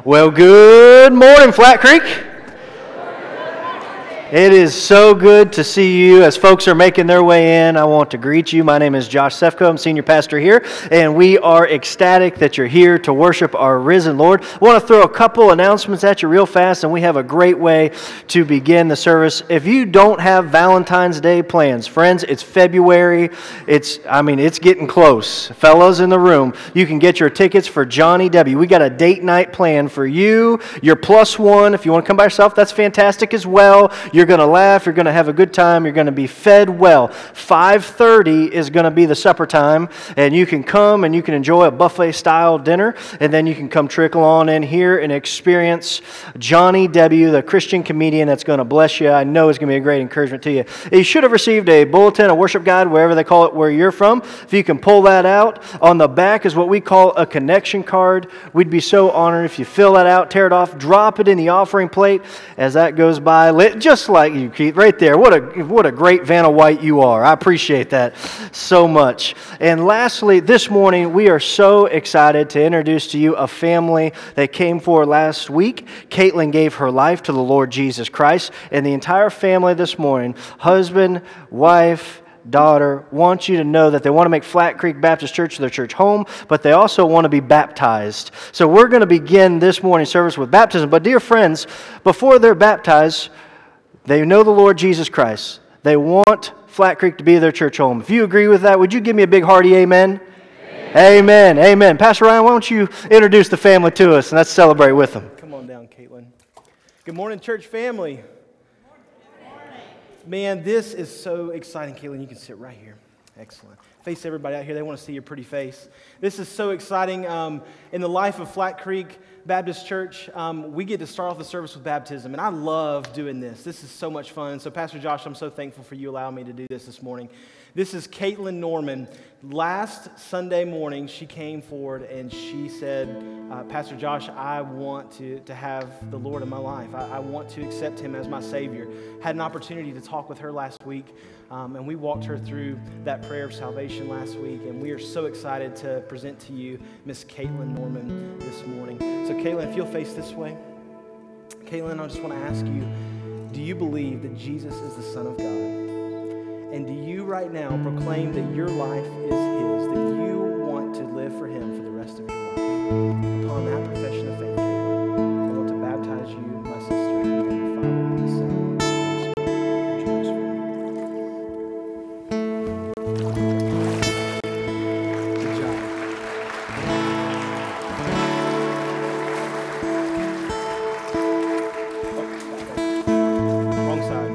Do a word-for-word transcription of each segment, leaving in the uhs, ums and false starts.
Well, good morning, Flat Creek. It is so good to see you. As folks are making their way in, I want to greet you. My name is Josh Sefko. I'm senior pastor here, and we are ecstatic that you're here to worship our risen Lord. I want to throw a couple announcements at you real fast, and we have a great way to begin the service. If you don't have Valentine's Day plans, friends, it's February. It's, I mean, it's getting close. Fellows in the room, you can get your tickets for Johnny W. We got a date night plan for you. Your plus one. If you want to come by yourself, that's fantastic as well. You're going to laugh. You're going to have a good time. You're going to be fed well. five thirty is going to be the supper time, and you can come and you can enjoy a buffet-style dinner, and then you can come trickle on in here and experience Johnny W., the Christian comedian that's going to bless you. I know it's going to be a great encouragement to you. You should have received a bulletin, a worship guide, wherever they call it, where you're from. If you can pull that out, on the back is what we call a connection card. We'd be so honored if you fill that out, tear it off, drop it in the offering plate as that goes by. Just like you, Keith, right there. What a what a great Vanna White you are. I appreciate that so much. And lastly, this morning, we are so excited to introduce to you a family that came forward last week. Caitlin gave her life to the Lord Jesus Christ, and the entire family this morning, husband, wife, daughter, want you to know that they want to make Flat Creek Baptist Church their church home, but they also want to be baptized. So we're going to begin this morning's service with baptism. But dear friends, before they're baptized, they know the Lord Jesus Christ. They want Flat Creek to be their church home. If you agree with that, would you give me a big hearty amen? Amen. Amen. Amen. Pastor Ryan, why don't you introduce the family to us, and let's celebrate with them. Come on down, Caitlin. Good morning, church family. Man, this is so exciting. Caitlin, you can sit right here. Excellent. Face everybody out here. They want to see your pretty face. This is so exciting. Um, in the life of Flat Creek Baptist Church, um, we get to start off the service with baptism, and I love doing this. This is so much fun. So, Pastor Josh, I'm so thankful for you allowing me to do this this morning. This is Caitlin Norman. Last Sunday morning, she came forward and she said, uh, Pastor Josh, I want to, to have the Lord in my life. I, I want to accept Him as my Savior. Had an opportunity to talk with her last week, um, and we walked her through that prayer of salvation last week, and we are so excited to present to you Miss Caitlin Norman this morning. So, Caitlin, if you'll face this way. Caitlin, I just want to ask you, do you believe that Jesus is the Son of God? And do you right now proclaim that your life is His, that you want to live for Him for the rest of your life? Upon that profession of faith, Caitlin, I want to baptize you, my sister, in the name of the Father, and the Son, and the Holy Spirit. Would you please pray? Good job. Oh, wrong side.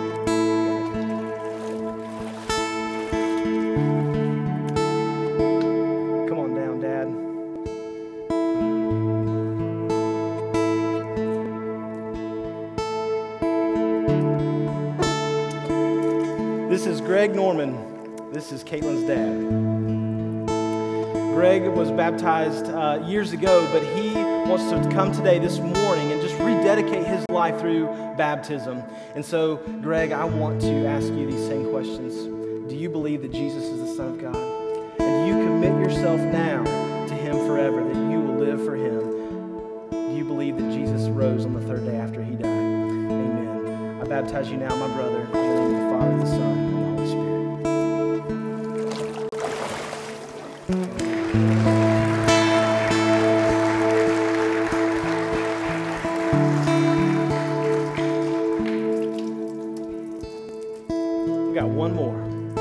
This is Greg Norman. This is Caitlin's dad. Greg was baptized uh, years ago, but he wants to come today this morning and just rededicate his life through baptism. And so, Greg, I want to ask you these same questions. Do you believe that Jesus is the Son of God? And do you commit yourself now to Him forever, that you will live for Him? Do you believe that Jesus rose on the third day after He died? Amen. I baptize you now, my brother, in the name of the Father, the Son, and the Holy Spirit. We got one more.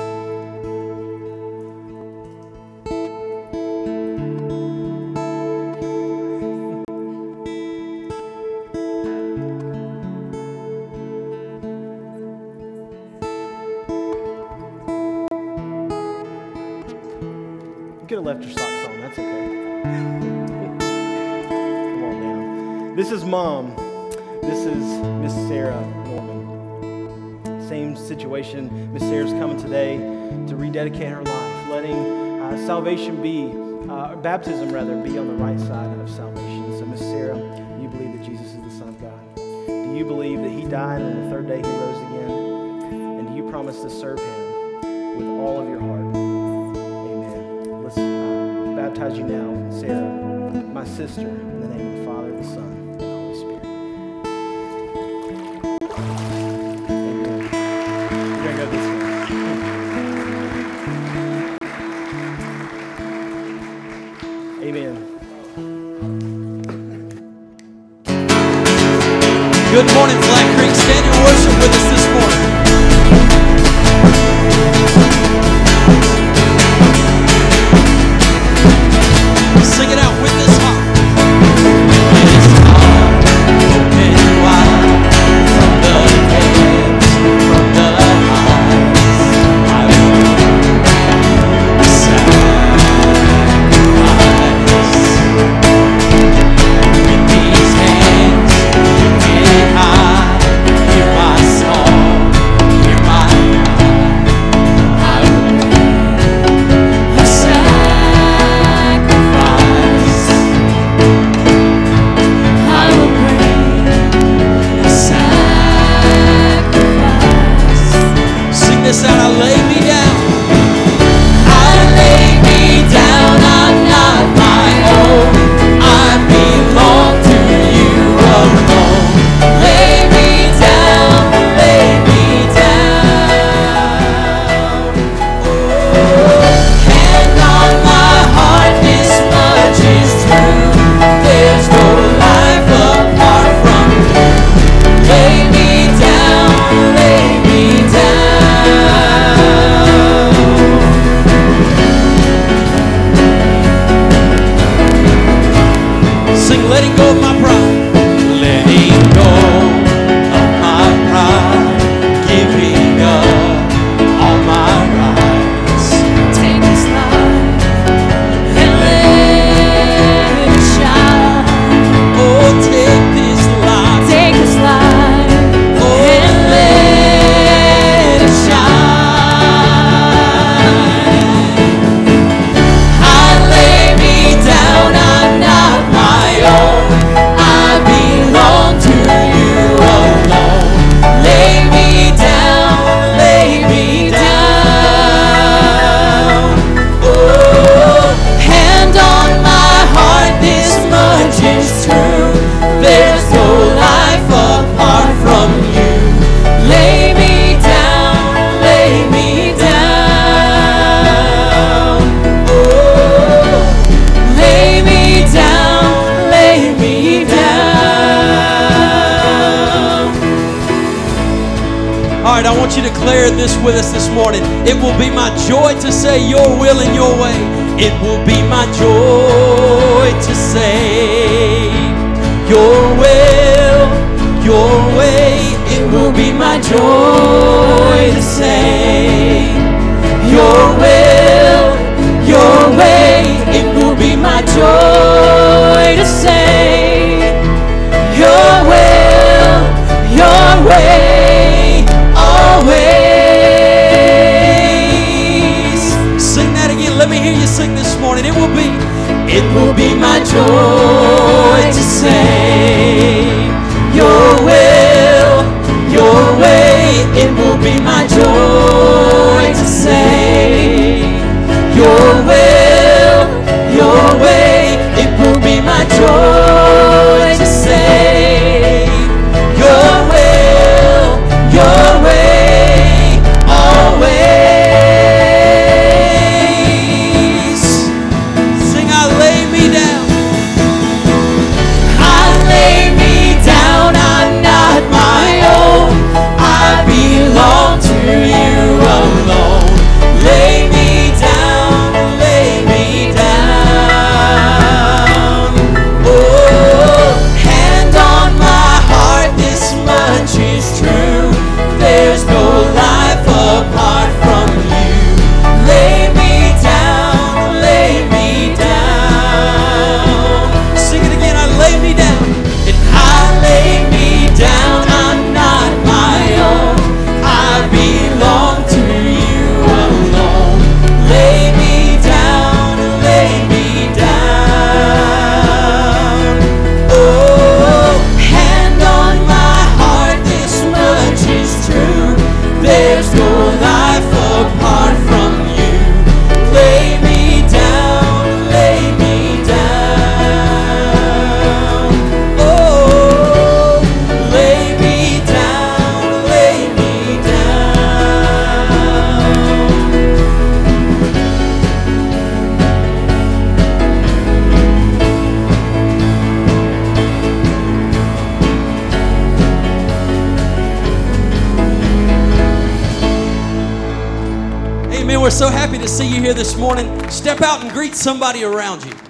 You could have left your socks on, that's okay. Come on down. This is Mom. This is Miss Sarah Norman. Same situation. Miss Sarah's coming today to rededicate her life, letting uh, salvation be, uh, baptism rather, be on the right side of salvation. So Miss Sarah, do you believe that Jesus is the Son of God? Do you believe that He died and on the third day He rose again? And do you promise to serve Him with all of your heart? Amen. Let's uh, baptize you now, Sarah, my sister, in the name of the Father, the Son, and the Holy Spirit. Amen. You're going to go this way. Amen. Good morning, Flat Creek. Stand and worship with us this morning. Sing it out with this heart. This heart open wide from the depths, from the heights. I will sacrifice. With these hands lifted high, hear my song, hear my cry. I will bring a sacrifice. I will bring a sacrifice. Sing this out. I lay me down. I lay me down. I'm not my own. I belong to you alone. Lay me down. Lay me down. Oh, hand on my heart. This much is true. There's no life apart from you. Lay me down. Lay me down. Sing, letting go of my pride. Letting go of my pride. Giving up all my rights. Take this life and let it shine. Oh, take this life. Take this life Oh, and let it shine. I lay me down. I'm not my own. I belong to you alone. Lay me down. Lay me down. Oh, hand on my heart. This much is true. There's no life apart from you. Lay me down. Lay me down. Oh, lay me down. Lay me down. All right, I want you to declare this with us this morning. It will be my joy to say your will and your way. It will be my joy to say your will, your way. It will be my joy to say your will, your way. It will be my joy to say your will, your way, always. Sing that again. Let me hear you sing this morning. It will be, it will be my joy to say your will, your way. It will be my joy to say your will, your way. It will be my joy to say your will, your way, always. Sing, I lay me down. we're so happy to see you here this morning. Step out and greet somebody around you.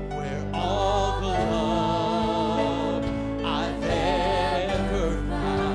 Found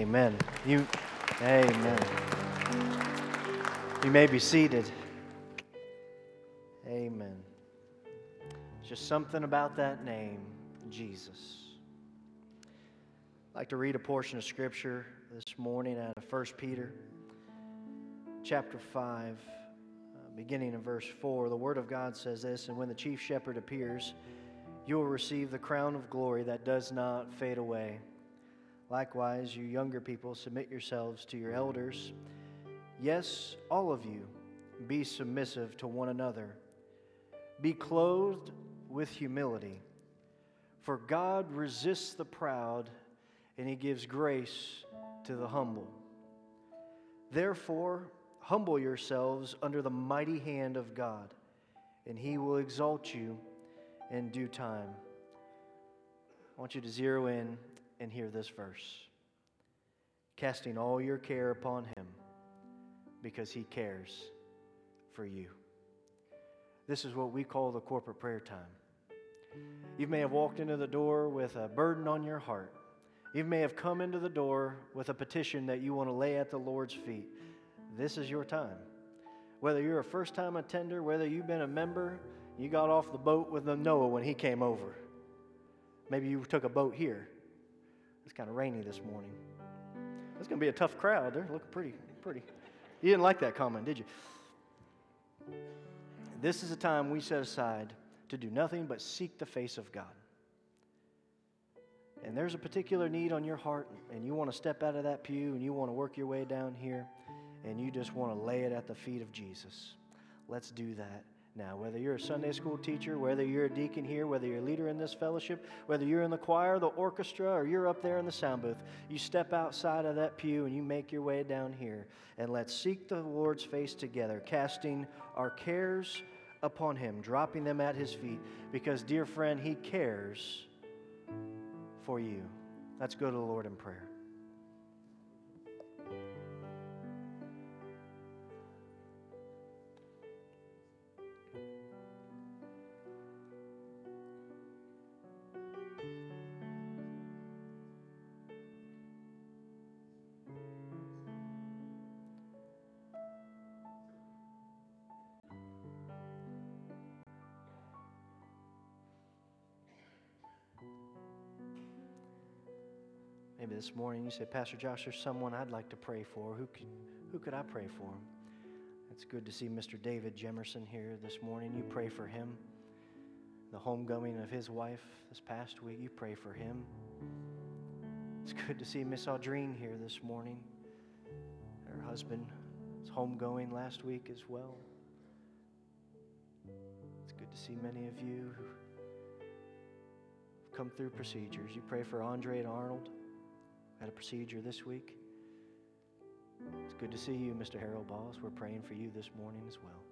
Amen. You, amen. You may be seated. Amen. Just something about that name, Jesus. I'd like to read a portion of Scripture this morning out of First Peter chapter five, uh, beginning in verse four. The Word of God says this, "And when the chief shepherd appears, you will receive the crown of glory that does not fade away. Likewise, you younger people, submit yourselves to your elders. Yes, all of you, be submissive to one another. Be clothed with humility. For God resists the proud, and He gives grace to the humble. Therefore, humble yourselves under the mighty hand of God, and He will exalt you in due time." I want you to zero in and hear this verse. "Casting all your care upon Him, because He cares for you." This is what we call the corporate prayer time. You may have walked into the door with a burden on your heart. You may have come into the door with a petition that you want to lay at the Lord's feet. This is your time. Whether you're a first-time attender, whether you've been a member, you got off the boat with Noah when he came over. Maybe you took a boat here. It's kind of rainy this morning. It's going to be a tough crowd. They're looking pretty, pretty. You didn't like that comment, did you? This is a time we set aside to do nothing but seek the face of God. And there's a particular need on your heart, and you want to step out of that pew, and you want to work your way down here, and you just want to lay it at the feet of Jesus. Let's do that now. Whether you're a Sunday school teacher, whether you're a deacon here, whether you're a leader in this fellowship, whether you're in the choir, the orchestra, or you're up there in the sound booth, you step outside of that pew and you make your way down here, and let's seek the Lord's face together, casting our cares upon Him, dropping them at His feet, because, dear friend, He cares for you. Let's go to the Lord in prayer. Maybe this morning you say, "Pastor Josh, there's someone I'd like to pray for. Who could, who could I pray for?" It's good to see Mister David Jemerson here this morning. You pray for him. The homegoing of his wife this past week, you pray for him. It's good to see Miss Audrine here this morning. Her husband was homegoing last week as well. It's good to see many of you who've come through procedures. You pray for Andre and Arnold. Had a procedure this week. It's good to see you, Mister Harold Boss. We're praying for you this morning as well.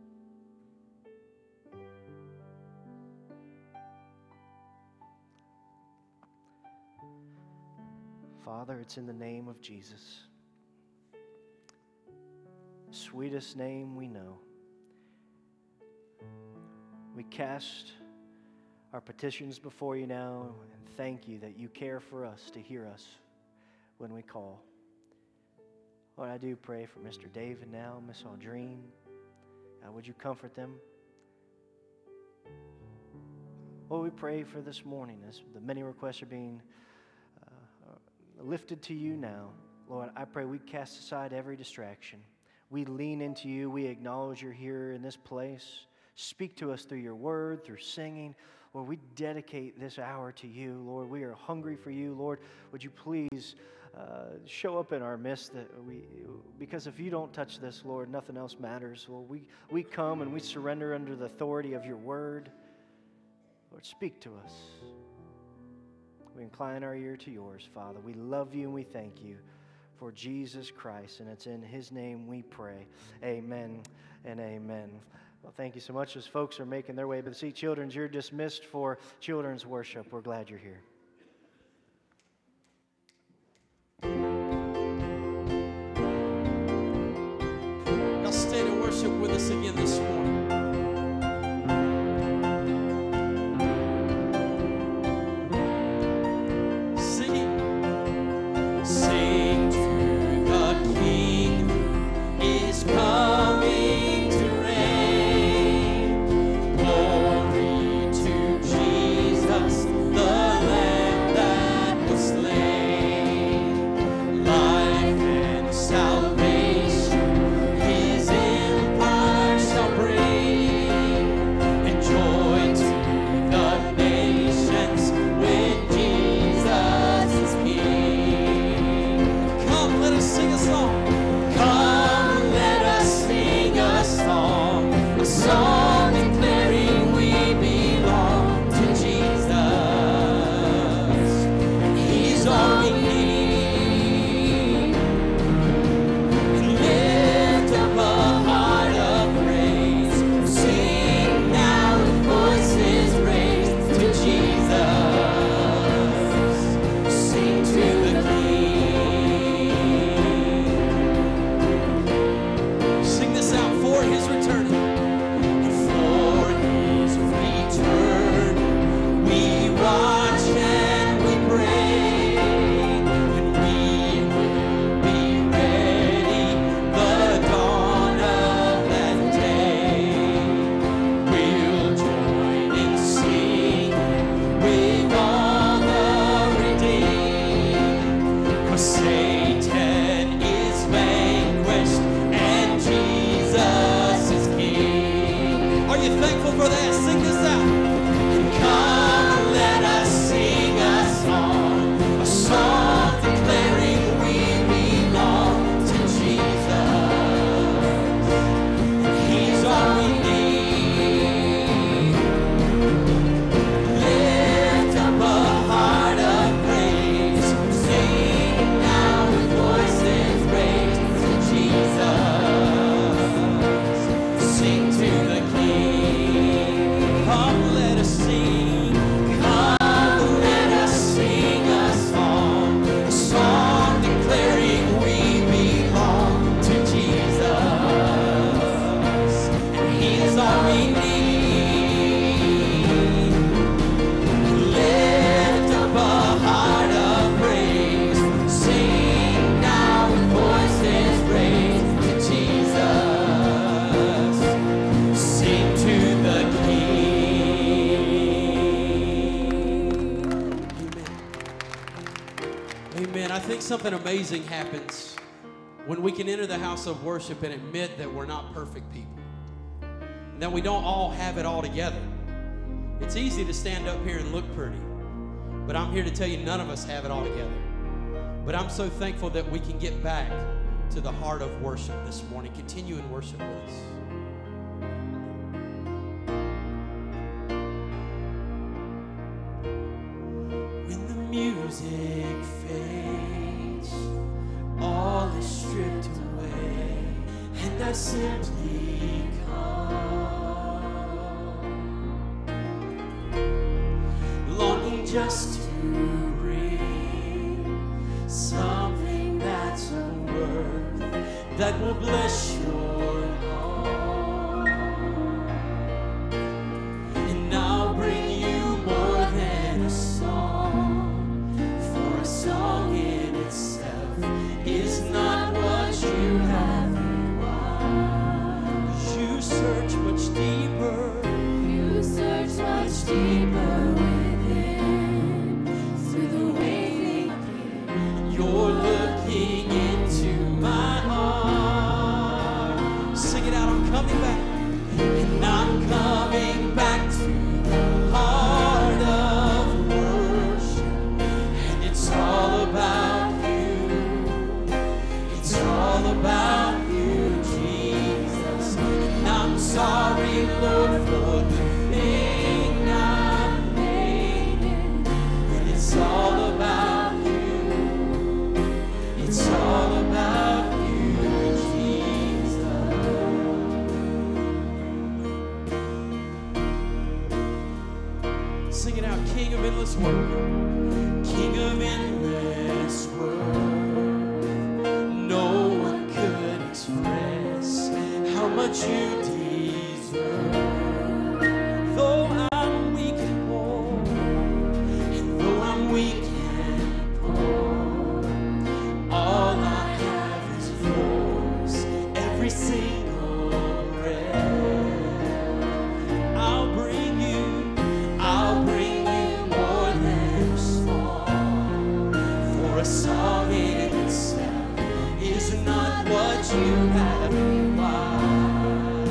Father, it's in the name of Jesus, the sweetest name we know. We cast our petitions before you now and thank you that you care for us to hear us when we call. Lord, I do pray for Mister David now, Miss Audrine. God, would you comfort them? Lord, we pray for this morning as the many requests are being uh, lifted to you now. Lord, I pray we cast aside every distraction. We lean into you. We acknowledge you're here in this place. Speak to us through your word, through singing. Lord, we dedicate this hour to you. Lord, we are hungry for you. Lord, would you please uh, show up in our midst, that we, because if you don't touch this, Lord, nothing else matters. Lord, we, we come and we surrender under the authority of your word. Lord, speak to us. We incline our ear to yours, Father. We love you and we thank you for Jesus Christ, and it's in His name we pray. Amen and amen. Well, thank you so much. As folks are making their way to the seat, children, you're dismissed for children's worship. We're glad you're here. Y'all stand and worship with us again this morning. Singing, sing. Amen. I think something amazing happens when we can enter the house of worship and admit that we're not perfect people, and that we don't all have it all together. It's easy to stand up here and look pretty, but I'm here to tell you none of us have it all together. But I'm so thankful that we can get back to the heart of worship this morning. Continue in worship with us. When the music fades, all is stripped away, and I simply come, longing just to bring something that's of worth that will bless your heart. And I'll bring you more than a song, for a song in itself is not what you have required. 'Cause you search much deeper, You search much deeper within, through the way thinking. you're looking into my heart. Sing it out, I'm coming back. And I'm coming back to the heart of worship. And it's all about you. It's all about you, Jesus. And I'm sorry, Lord, for the thing I've made it. And it's all about you. It's all about you, Jesus. Sing it out, King of endless worth. King of endless worth. No one could express how much you deserve. Though I'm weak and poor, and though I'm weak and poor, all I have is yours, every single breath. I'll bring you, I'll bring you more than a song, for a song in itself is not what you have required.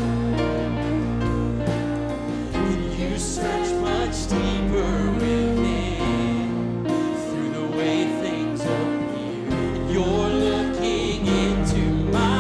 And you search much deeper within, through the way things appear. And you're looking into my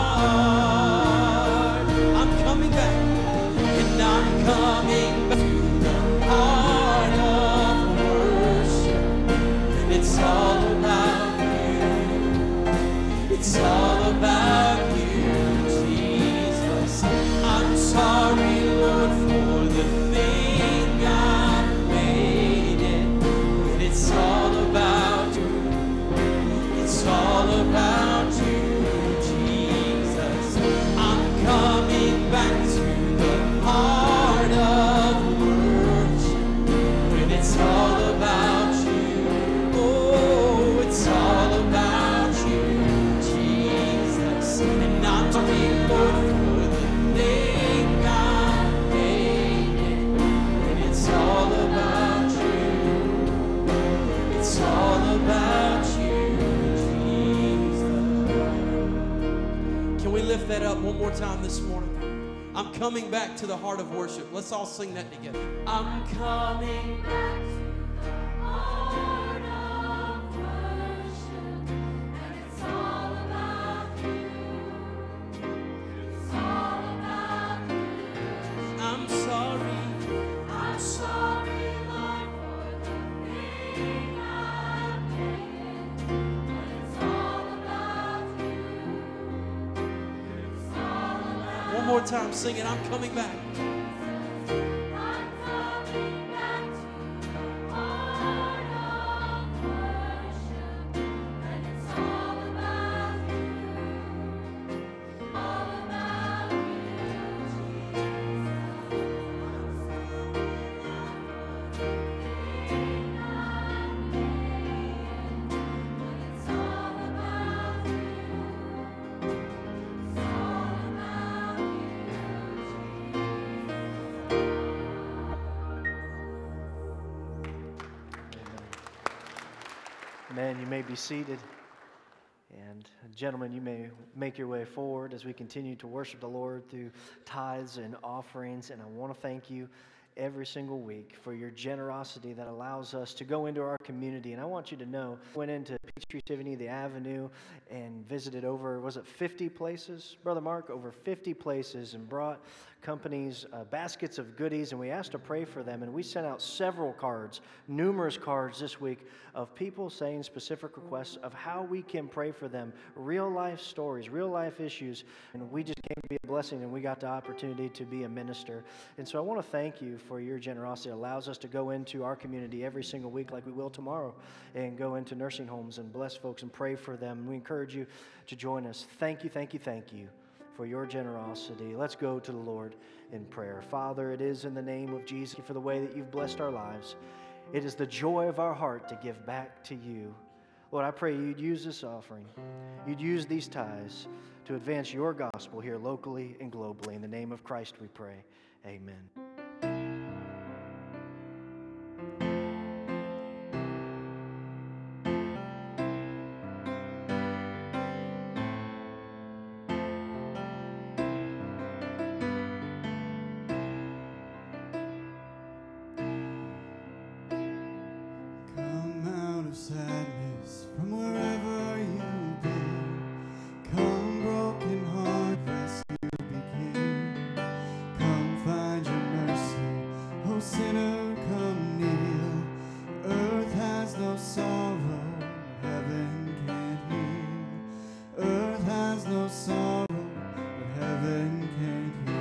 heart. I'm coming back, and I'm coming back to the heart of worship. And it's all about you. It's all about you, Jesus. I'm sorry, Lord, for the thing I've made it. And it's all about you. It's all about you, Jesus. I'm coming back to the heart of worship. When it's all about you. Oh, it's all about you, Jesus. And I'm sorry, Lord, for the thing I've made it. And it's all about you. It's all about you, Jesus. Can we lift that up one more time this morning? I'm coming back to the heart of worship. Let's all sing that together. I'm coming back. Heart of worship, and it's all about you. It's all about you. I'm sorry. I'm sorry, Lord, for the thing I've made, but it's all about you. It's all about One more time, sing it. I'm coming back. I'm coming back to the heart of worship, and it's all about you. All about you, Jesus. Amen. You may be seated. And gentlemen, you may make your way forward as we continue to worship the Lord through tithes and offerings. And I want to thank you every single week for your generosity that allows us to go into our community. And I want you to know, I went into Peachtree Tiffany, the Avenue, and visited over, was it fifty places, Brother Mark? Over fifty places, and brought companies uh, baskets of goodies, and we asked to pray for them. And we sent out several cards, numerous cards this week of people saying specific requests of how we can pray for them, real life stories, real life issues. And we just came to be a blessing, and we got the opportunity to be a minister. And so I want to thank you for your generosity. It allows us to go into our community every single week, like we will tomorrow, and go into nursing homes and bless folks and pray for them. And we encourage you to join us. Thank you, thank you, thank you for your generosity. Let's go to the Lord in prayer. Father, it is in the name of Jesus for the way that you've blessed our lives. It is the joy of our heart to give back to you. Lord, I pray you'd use this offering. You'd use these tithes to advance your gospel here locally and globally. In the name of Christ we pray. Amen. Come out of sadness from wherever you've been. Come broken heart, rescue begin. Come find your mercy, oh sinner, come kneel. Earth has no sorrow, heaven can't heal. Earth has no sorrow, but heaven can't heal.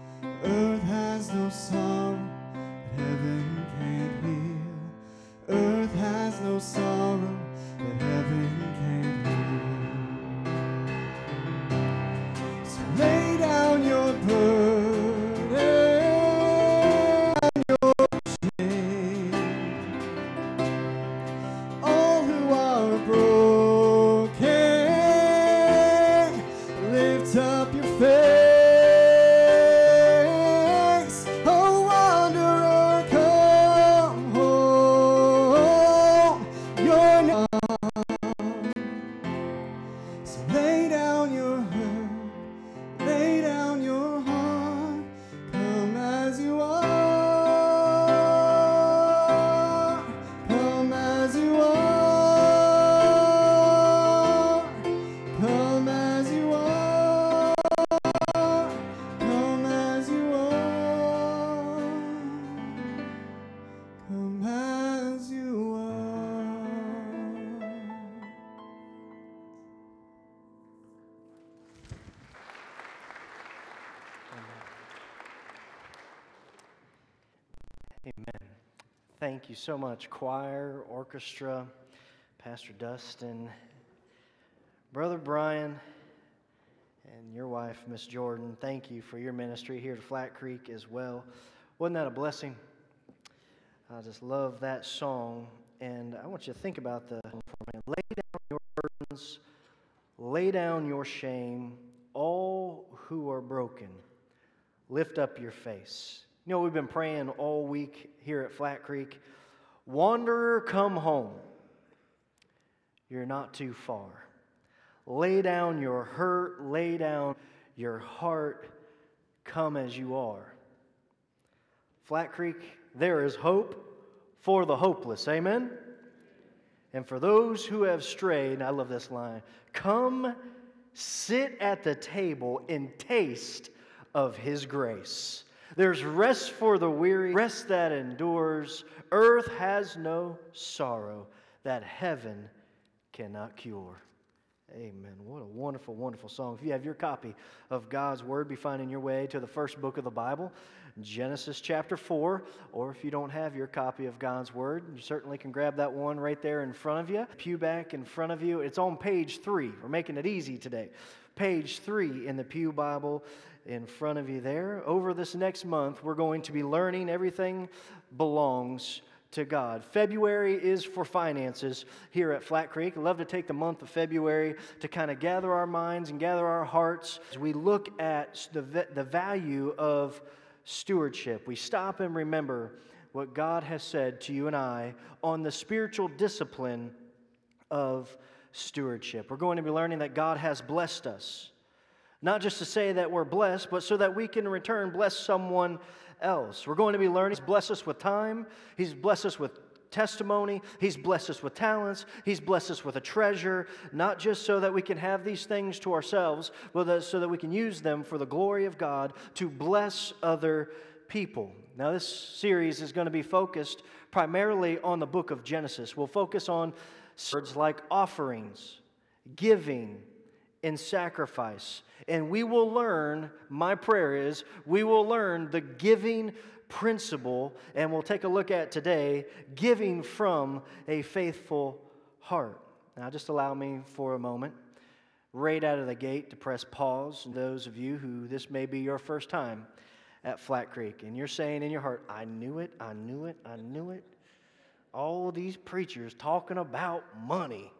Earth Amen. Thank you so much, choir, orchestra, Pastor Dustin, Brother Brian, and your wife, Miss Jordan. Thank you for your ministry here to Flat Creek as well. Wasn't that a blessing? I just love that song, and I want you to think about the lay down your burdens, lay down your shame, all who are broken, lift up your face. You know, we've been praying all week here at Flat Creek. Wanderer, come home. You're not too far. Lay down your hurt, lay down your heart, come as you are. Flat Creek, there is hope for the hopeless. Amen? And for those who have strayed, I love this line, come sit at the table and taste of His grace. There's rest for the weary, rest that endures. Earth has no sorrow that heaven cannot cure. Amen. What a wonderful, wonderful song. If you have your copy of God's Word, be finding your way to the first book of the Bible, Genesis chapter four. Or if you don't have your copy of God's Word, you certainly can grab that one right there in front of you. Pew back in front of you. It's on page three. We're making it easy today. Page three in the Pew Bible in front of you there. Over this next month, we're going to be learning Everything Belongs to God. February is for finances here at Flat Creek. I'd love to take the month of February to kind of gather our minds and gather our hearts as we look at the, the value of stewardship. We stop and remember what God has said to you and I on the spiritual discipline of stewardship. We're going to be learning that God has blessed us. Not just to say that we're blessed, but so that we can in return bless someone else. We're going to be learning. He's blessed us with time. He's blessed us with testimony. He's blessed us with talents. He's blessed us with a treasure, not just so that we can have these things to ourselves, but so that we can use them for the glory of God to bless other people. Now, this series is going to be focused primarily on the book of Genesis. We'll focus on words like offerings, giving, and sacrifice. And we will learn, my prayer is, we will learn the giving principle, and we'll take a look at today, giving from a faithful heart. Now, just allow me for a moment, right out of the gate, to press pause. And those of you who this may be your first time at Flat Creek, and you're saying in your heart, I knew it, I knew it, I knew it. All these preachers talking about money.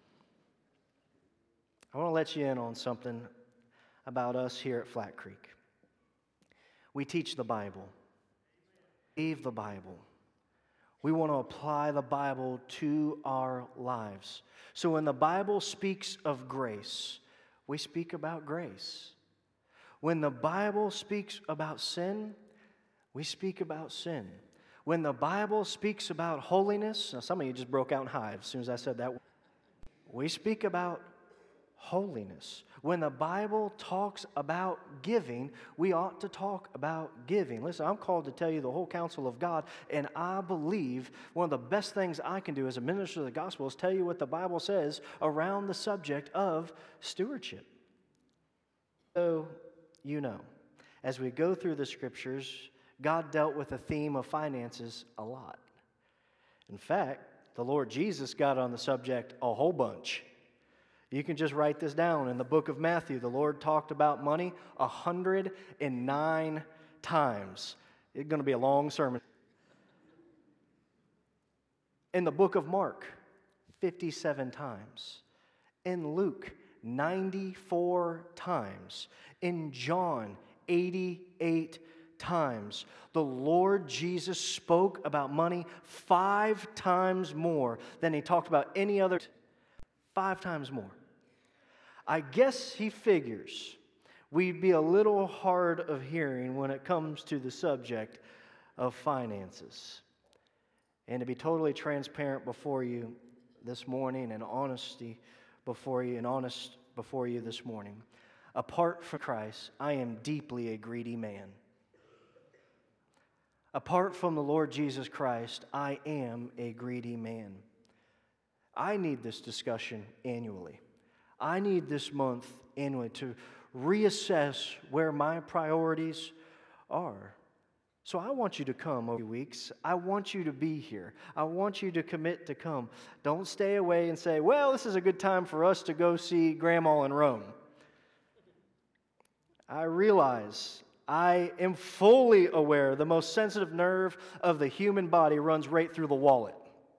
I want to let you in on something about us here at Flat Creek. We teach the Bible. We believe the Bible. We want to apply the Bible to our lives. So when the Bible speaks of grace, we speak about grace. When the Bible speaks about sin, we speak about sin. When the Bible speaks about holiness, now some of you just broke out in hives as soon as I said that. We speak about holiness. When the Bible talks about giving, we ought to talk about giving. Listen, I'm called to tell you the whole counsel of God, and I believe one of the best things I can do as a minister of the gospel is tell you what the Bible says around the subject of stewardship. So, you know, as we go through the scriptures, God dealt with the theme of finances a lot. In fact, the Lord Jesus got on the subject a whole bunch. You can just write this down. In the book of Matthew, the Lord talked about money one hundred nine times. It's going to be a long sermon. In the book of Mark, fifty-seven times. In Luke, ninety-four times. In John, eighty-eight times. The Lord Jesus spoke about money five times more than He talked about any other. Five times more. I guess He figures we'd be a little hard of hearing when it comes to the subject of finances. And to be totally transparent before you this morning and honesty before you and honest before you this morning, apart from Christ, I am deeply a greedy man. Apart from the Lord Jesus Christ, I am a greedy man. I need this discussion annually. I need this month annually to reassess where my priorities are. So I want you to come over the weeks. I want you to be here. I want you to commit to come. Don't stay away and say, well, this is a good time for us to go see Grandma in Rome. I realize, I am fully aware the most sensitive nerve of the human body runs right through the wallet.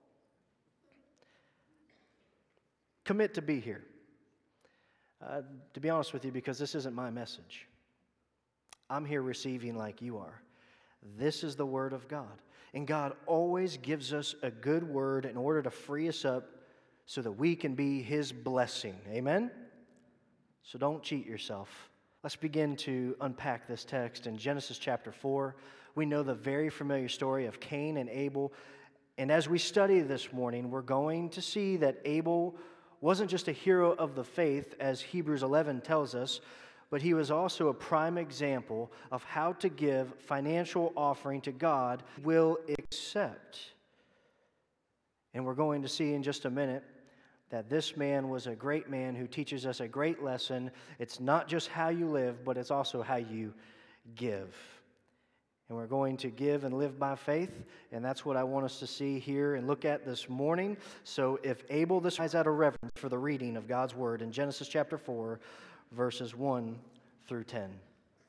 Commit to be here. Uh, to be honest with you, because this isn't my message. I'm here receiving like you are. This is the Word of God. And God always gives us a good word in order to free us up so that we can be His blessing. Amen? So don't cheat yourself. Let's begin to unpack this text in Genesis chapter four. We know the very familiar story of Cain and Abel. And as we study this morning, we're going to see that Abel wasn't just a hero of the faith, as Hebrews eleven tells us, but he was also a prime example of how to give financial offering to God will accept. And we're going to see in just a minute that this man was a great man who teaches us a great lesson. It's not just how you live, but it's also how you give. And we're going to give and live by faith, and that's what I want us to see here and look at this morning. So if Abel, this is out of reverence for the reading of God's Word in Genesis chapter four, verses one through ten.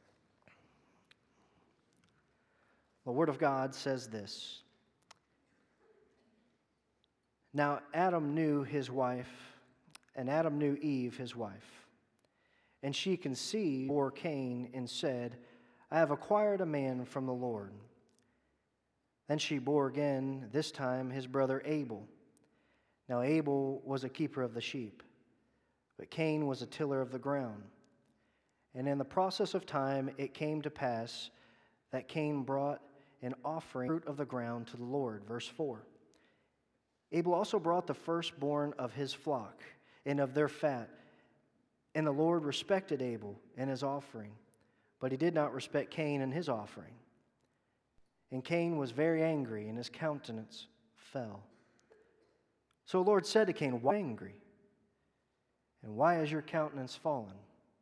The Word of God says this. Now Adam knew his wife, and Adam knew Eve his wife. And she conceived, bore Cain, and said, I have acquired a man from the Lord. Then she bore again, this time his brother Abel. Now Abel was a keeper of the sheep, but Cain was a tiller of the ground. And in the process of time it came to pass that Cain brought an offering fruit of the ground to the Lord. Verse four. Abel also brought the firstborn of his flock and of their fat. And the Lord respected Abel and his offering, but he did not respect Cain and his offering. And Cain was very angry, and his countenance fell. So the Lord said to Cain, why are you angry? And why has your countenance fallen?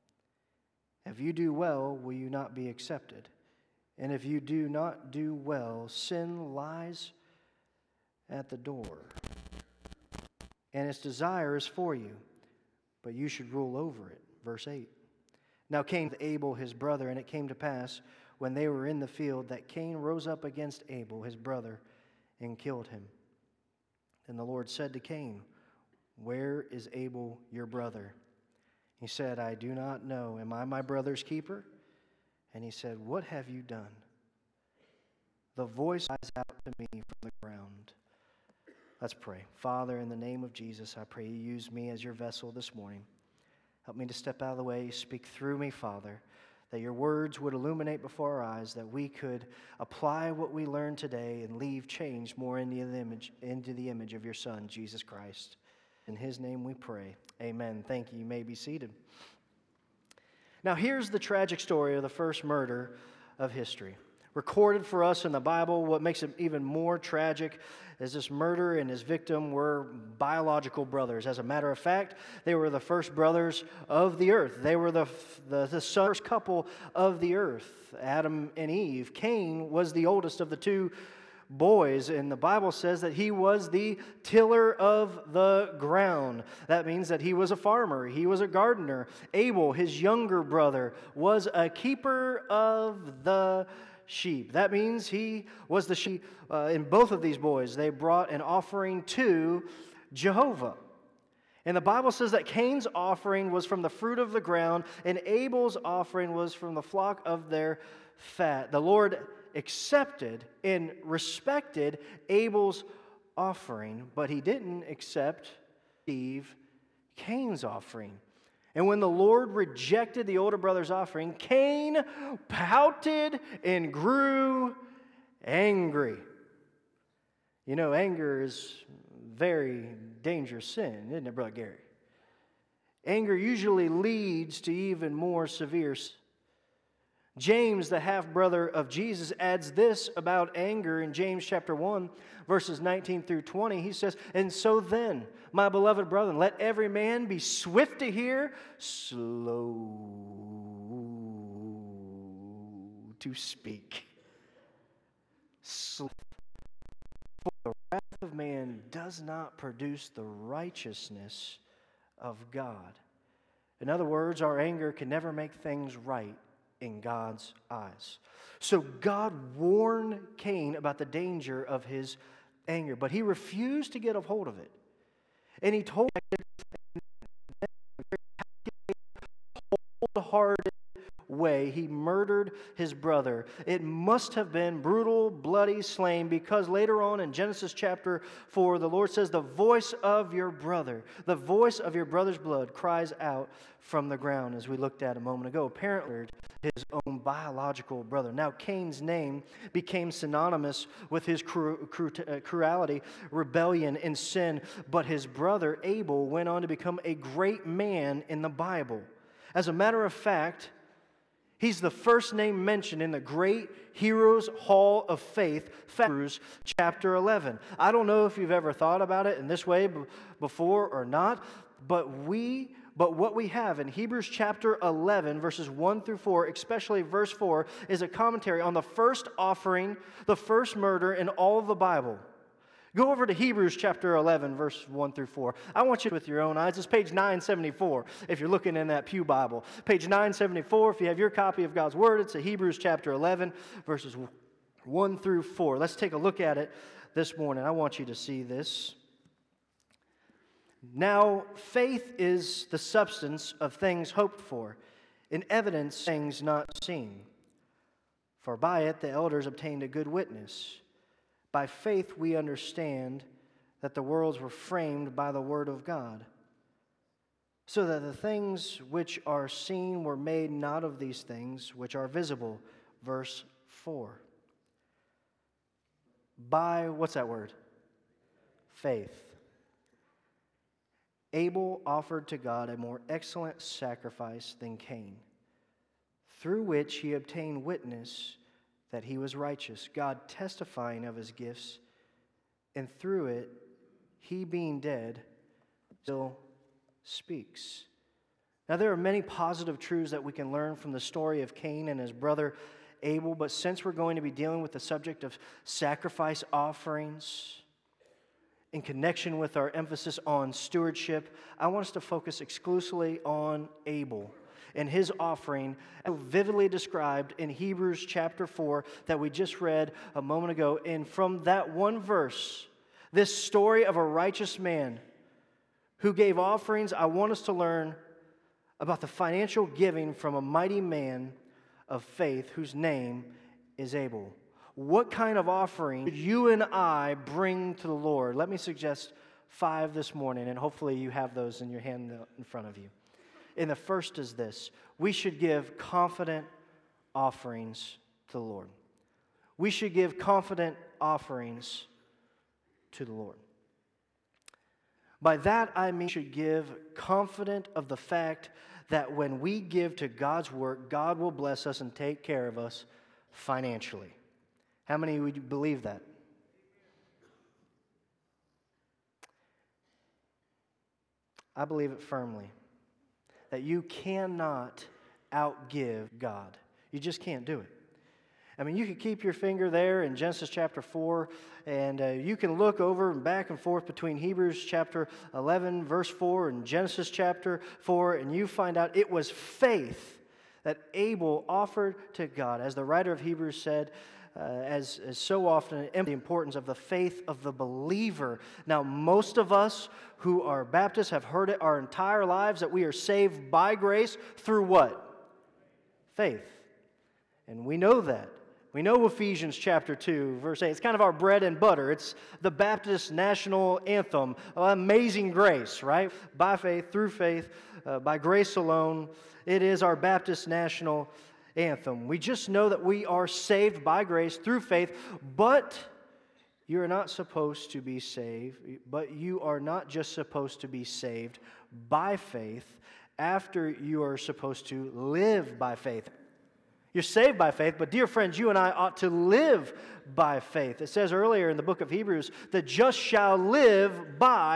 If you do well, will you not be accepted? And if you do not do well, sin lies at the door, and its desire is for you, but you should rule over it. Verse eight. Now Cain with Abel his brother, and it came to pass, when they were in the field, that Cain rose up against Abel his brother, and killed him. And the Lord said to Cain, where is Abel your brother? He said, I do not know. Am I my brother's keeper? And he said, what have you done? The voice cries out to me from the ground. Let's pray. Father, in the name of Jesus, I pray you use me as your vessel this morning. Help me to step out of the way, speak through me, Father, that your words would illuminate before our eyes, that we could apply what we learned today and leave changed more into the image, into the image of your Son, Jesus Christ. In his name we pray. Amen. Thank you. You may be seated. Now here's the tragic story of the first murder of history. Recorded for us in the Bible. What makes it even more tragic is this murderer and his victim were biological brothers. As a matter of fact, they were the first brothers of the earth. They were the, the, the first couple of the earth, Adam and Eve. Cain was the oldest of the two boys, and the Bible says that he was the tiller of the ground. That means that he was a farmer, he was a gardener. Abel, his younger brother, was a keeper of the sheep. That means he was the sheep. Uh, in both of these boys, they brought an offering to Jehovah. And the Bible says that Cain's offering was from the fruit of the ground, and Abel's offering was from the flock of their fat. The Lord accepted and respected Abel's offering, but he didn't accept Eve, Cain's offering. And when the Lord rejected the older brother's offering, Cain pouted and grew angry. You know, anger is very dangerous sin, isn't it, Brother Gary? Anger usually leads to even more severe sin. James, the half-brother of Jesus, adds this about anger in James chapter one, verses nineteen through twenty. He says, and so then, my beloved brethren, let every man be swift to hear, slow to speak. For the wrath of man does not produce the righteousness of God. In other words, our anger can never make things right in God's eyes. So God warned Cain about the danger of his anger, but he refused to get a hold of it. And he told him cold-hearted way he murdered his brother. It must have been brutal, bloody, slain, because later on in Genesis chapter four, the Lord says, the voice of your brother, the voice of your brother's blood cries out from the ground, as we looked at a moment ago. Apparently, his own biological brother. Now, Cain's name became synonymous with his cru- cru- uh, cruelty, rebellion, and sin, but his brother Abel went on to become a great man in the Bible. As a matter of fact, he's the first name mentioned in the Great Heroes Hall of Faith, Hebrews chapter eleven. I don't know if you've ever thought about it in this way b- before or not, but we, but what we have in Hebrews chapter eleven, verses one through four, especially verse four, is a commentary on the first offering, the first murder in all of the Bible. Go over to Hebrews chapter eleven, verse one through four. I want you to with your own eyes. It's page nine seventy-four if you're looking in that Pew Bible. Page nine seventy-four, if you have your copy of God's Word, it's a Hebrews chapter eleven, verses one through four. Let's take a look at it this morning. I want you to see this. Now, faith is the substance of things hoped for, and evidence of things not seen. For by it the elders obtained a good witness. By faith we understand that the worlds were framed by the word of God, so that the things which are seen were made not of these things which are visible. Verse four. By, what's that word? Faith. Abel offered to God a more excellent sacrifice than Cain, through which he obtained witness that he was righteous, God testifying of his gifts, and through it, he being dead, still speaks. Now, there are many positive truths that we can learn from the story of Cain and his brother Abel, but since we're going to be dealing with the subject of sacrifice offerings in connection with our emphasis on stewardship, I want us to focus exclusively on Abel and his offering, vividly described in Hebrews chapter four that we just read a moment ago. And from that one verse, this story of a righteous man who gave offerings, I want us to learn about the financial giving from a mighty man of faith whose name is Abel. What kind of offering should you and I bring to the Lord? Let me suggest five this morning, and hopefully you have those in your hand in front of you. And the first is this: we should give confident offerings to the Lord. We should give confident offerings to the Lord. By that I mean we should give confident of the fact that when we give to God's work, God will bless us and take care of us financially. How many of you believe that? I believe it firmly. That you cannot outgive God. You just can't do it. I mean, you can keep your finger there in Genesis chapter four, and uh, you can look over and back and forth between Hebrews chapter eleven, verse four, and Genesis chapter four, and you find out it was faith that Abel offered to God. As the writer of Hebrews said, uh, as, as so often, the importance of the faith of the believer. Now, most of us who are Baptists have heard it our entire lives that we are saved by grace through what? Faith. And we know that. We know Ephesians chapter two, verse eight. It's kind of our bread and butter. It's the Baptist national anthem. Amazing grace, right? By faith, through faith, uh, by grace alone. It is our Baptist national anthem. We just know that we are saved by grace through faith, but you are not supposed to be saved, but you are not just supposed to be saved by faith. After you are supposed to live by faith. You're saved by faith, but dear friends, you and I ought to live by faith. It says earlier in the book of Hebrews, the just shall live by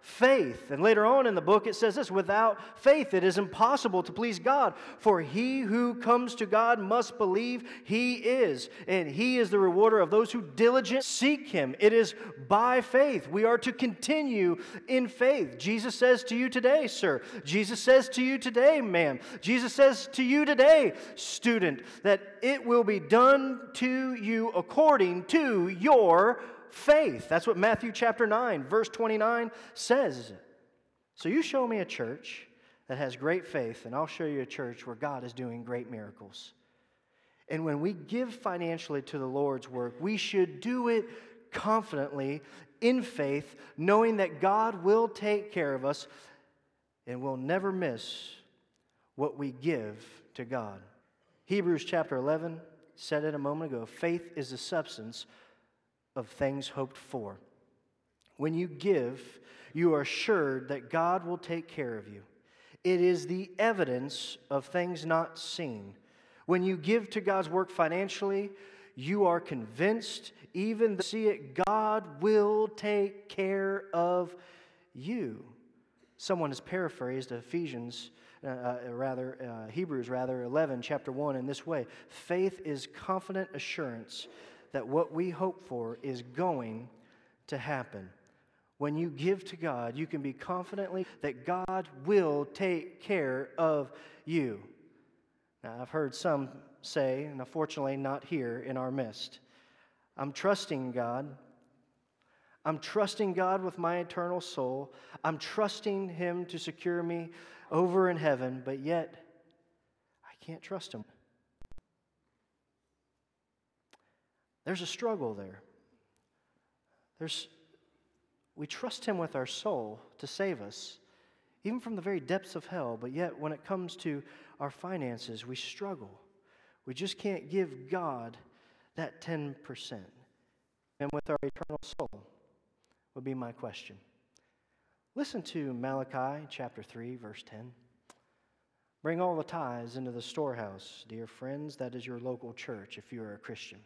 faith. And later on in the book it says this, without faith it is impossible to please God, for he who comes to God must believe He is, and He is the rewarder of those who diligently seek Him. It is by faith. We are to continue in faith. Jesus says to you today, sir. Jesus says to you today, ma'am. Jesus says to you today, student, that it will be done to you according to your faith. That's what Matthew chapter nine, verse twenty-nine says. So you show me a church that has great faith, and I'll show you a church where God is doing great miracles. And when we give financially to the Lord's work, we should do it confidently, in faith, knowing that God will take care of us and will never miss what we give to God. Hebrews chapter eleven said it a moment ago, faith is the substance of things hoped for. When you give, you are assured that God will take care of you. It is the evidence of things not seen. When you give to God's work financially, you are convinced, even though you see it, God will take care of you. Someone has paraphrased Ephesians, uh, uh, rather uh, Hebrews rather eleven, chapter one in this way: faith is confident assurance that what we hope for is going to happen. When you give to God, you can be confidently that God will take care of you. Now, I've heard some say, and unfortunately not here in our midst, I'm trusting God. I'm trusting God with my eternal soul. I'm trusting Him to secure me over in heaven, but yet I can't trust Him. There's a struggle there. There's, we trust Him with our soul to save us, even from the very depths of hell, but yet when it comes to our finances, we struggle. We just can't give God that ten percent. And with our eternal soul would be my question. Listen to Malachi chapter three, verse ten. Bring all the tithes into the storehouse, dear friends, that is your local church if you are a Christian,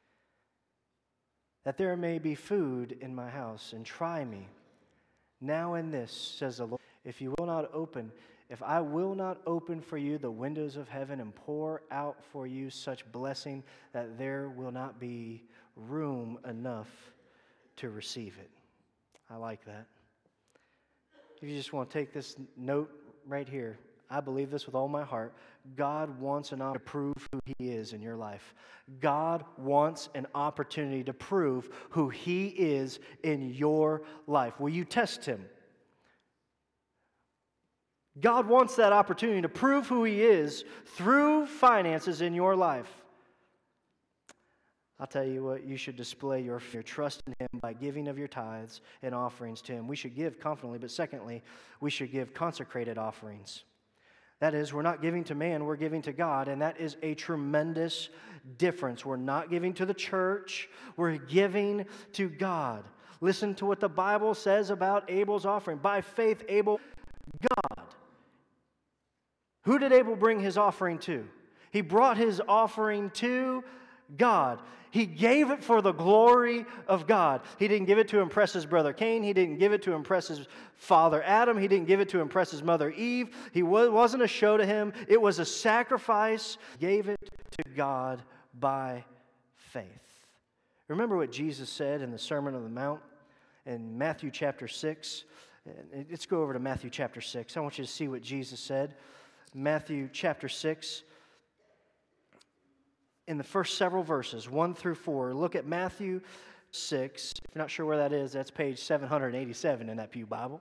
that there may be food in my house, and try me now in this, says the Lord, if you will not open, if I will not open for you the windows of heaven and pour out for you such blessing that there will not be room enough to receive it. I like that. If you just want to take this note right here, I believe this with all my heart. God wants an opportunity to prove who He is in your life. God wants an opportunity to prove who He is in your life. Will you test Him? God wants that opportunity to prove who He is through finances in your life. I'll tell you what, you should display your, your trust in Him by giving of your tithes and offerings to Him. We should give confidently, but secondly, we should give consecrated offerings. That is, we're not giving to man, we're giving to God, and that is a tremendous difference. We're not giving to the church, we're giving to God. Listen to what the Bible says about Abel's offering. By faith, Abel, God. Who did Abel bring his offering to? He brought his offering to God. He gave it for the glory of God. He didn't give it to impress his brother Cain. He didn't give it to impress his father Adam. He didn't give it to impress his mother Eve. He wasn't a show to him. It was a sacrifice. He gave it to God by faith. Remember what Jesus said in the Sermon on the Mount in Matthew chapter six? Let's go over to Matthew chapter six. I want you to see what Jesus said. Matthew chapter six. In the first several verses, one through four, look at Matthew six. If you're not sure where that is, that's page seven hundred eighty-seven in that Pew Bible.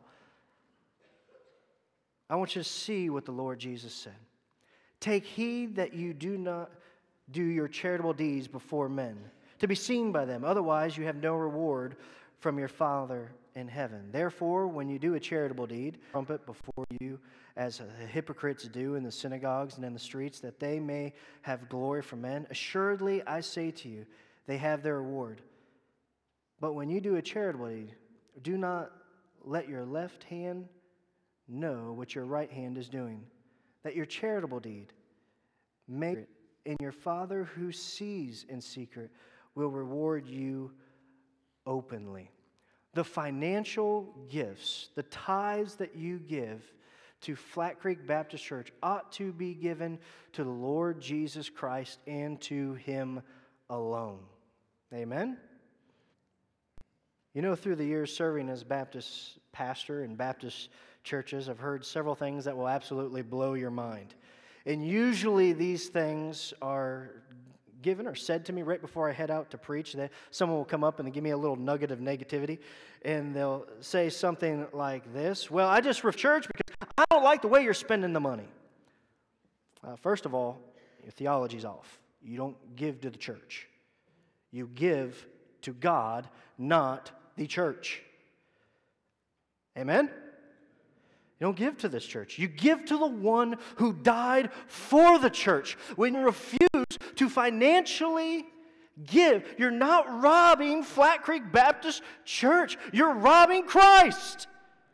I want you to see what the Lord Jesus said. Take heed that you do not do your charitable deeds before men, to be seen by them. Otherwise, you have no reward from your Father in heaven. Therefore, when you do a charitable deed, trumpet before you, as the hypocrites do in the synagogues and in the streets, that they may have glory from men. Assuredly, I say to you, they have their reward. But when you do a charitable deed, do not let your left hand know what your right hand is doing, that your charitable deed may, and your Father who sees in secret will reward you openly. the financial gifts, the tithes that you give to Flat Creek Baptist Church ought to be given to the Lord Jesus Christ and to Him alone. Amen? You know, through the years serving as Baptist pastor in Baptist churches, I've heard several things that will absolutely blow your mind. And usually these things are given or said to me right before I head out to preach. That someone will come up and give me a little nugget of negativity, and they'll say something like this: well, I just ref church because I don't like the way you're spending the money. Uh, first of all, your theology's off. You don't give to the church. You give to God, not the church. Amen? You don't give to this church. You give to the one who died for the church. When you refuse to financially give, you're not robbing Flat Creek Baptist Church. You're robbing Christ.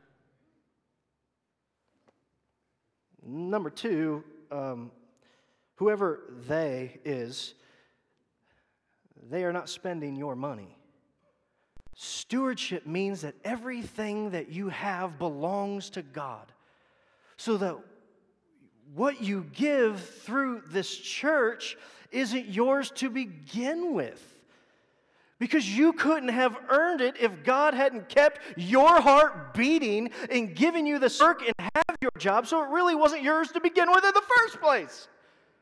Number two, um, whoever they is, they are not spending your money. Stewardship means that everything that you have belongs to God. So that what you give through this church isn't yours to begin with. Because you couldn't have earned it if God hadn't kept your heart beating and given you this work and have your job, so it really wasn't yours to begin with in the first place.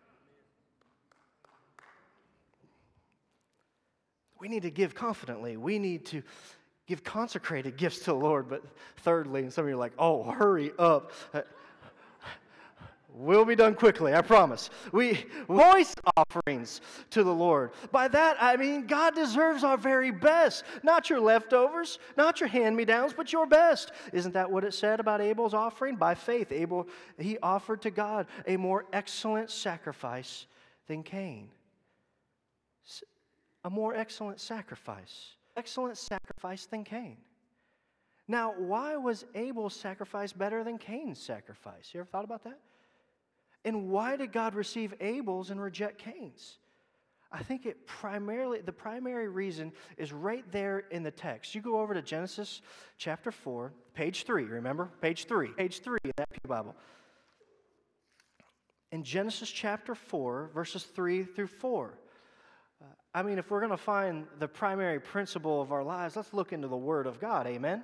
We need to give confidently. We need to give consecrated gifts to the Lord. But thirdly, and some of you are like, oh, hurry up. We'll be done quickly, I promise. We voice offerings to the Lord. By that, I mean God deserves our very best. Not your leftovers, not your hand-me-downs, but your best. Isn't that what it said about Abel's offering? By faith, Abel, he offered to God a more excellent sacrifice than Cain. A more excellent sacrifice. Excellent sacrifice than Cain. Now, why was Abel's sacrifice better than Cain's sacrifice? You ever thought about that? And why did God receive Abel's and reject Cain's? I think it primarily, the primary reason is right there in the text. You go over to Genesis chapter four, page three, remember? Page three. Page three in that Pew Bible. In Genesis chapter four, verses three through four. Uh, I mean, if we're going to find the primary principle of our lives, let's look into the Word of God, amen?